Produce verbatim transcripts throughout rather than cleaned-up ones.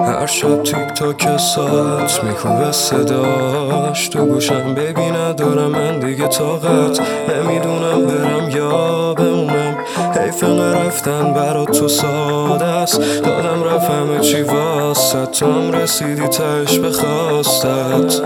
هر شب تیک تاک ساعت میکوبه صداش تو گوشم، ببین ندارم من دیگه طاقت، نمیدونم برم یا بمونم. حیف رفتن برات تو ساده است، دادم رفت همه چی واسط، تو هم رسیدی تش به خواستت.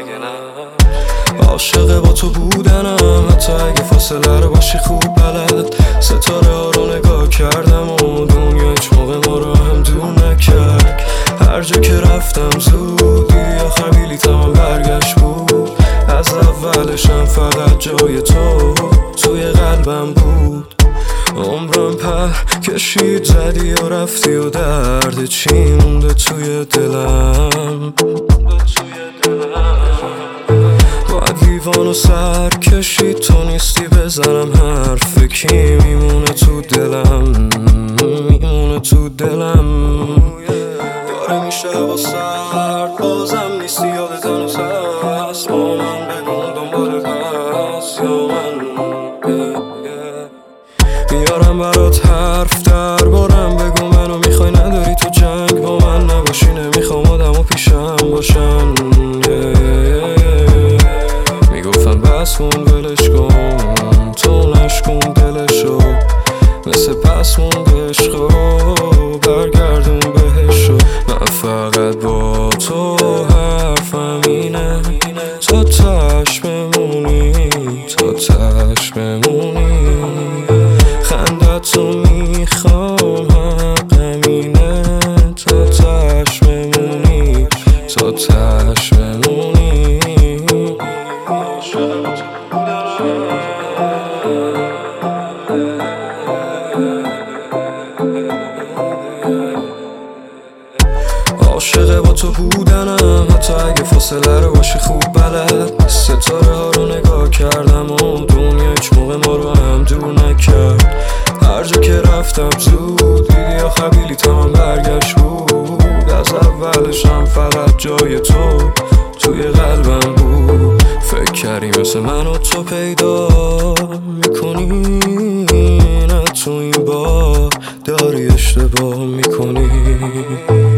عاشق با تو بودنم، حتی اگه فاصله رو باشی خوب بلد. ستاره ها رو نگاه کردم و دنیا هیچ موقع ما رو هم دور نکرد. هر جا که رفتم زود دیدی آخر بلیطم هم برگشت بود. از اولشم فقط جای تو توی قلبم بود. عمرم پر کشید زدی و رفتی و درد چی مونده توی دلم. باید لیوانو سر کشید تو نیستی بزنم حرف کی میمونه تو دلم، میمونه تو دلم. داره میشه با سرد بازم نیستی یادت هنوز هست، با من بگم دنبالت هست یا من میارم برات حرف دربارم، بگو منو میخوای نداری تو جنگ با من نباشی، نمیخوام آدم و پیشم باشن. میگفتم بس کن ولش کن تو نشکن دلشو، مثل پس مونده عشقو برگردون بهشو. من فقط با تو حرفم اینه، تا تش بمونی تا تش بمونی. خندتو میخوام حقم اینه، تا تش بمونی تا تش بمونی. عاشق با تو بودنم، حتی اگه فاصله رو باشی خوب بلد. ستاره ها رو نگاه کردم و دنیا هیچ موقع ما رو هم دور نکرد. هر جا که رفتم زود دیدی آخر بلیطم هم برگشت بود. از اولشم فقط جای تو توی قلبم بود. فکر کردی مثل من و تو پیدا میکنی، نه تو این بار داری اشتباه میکنی.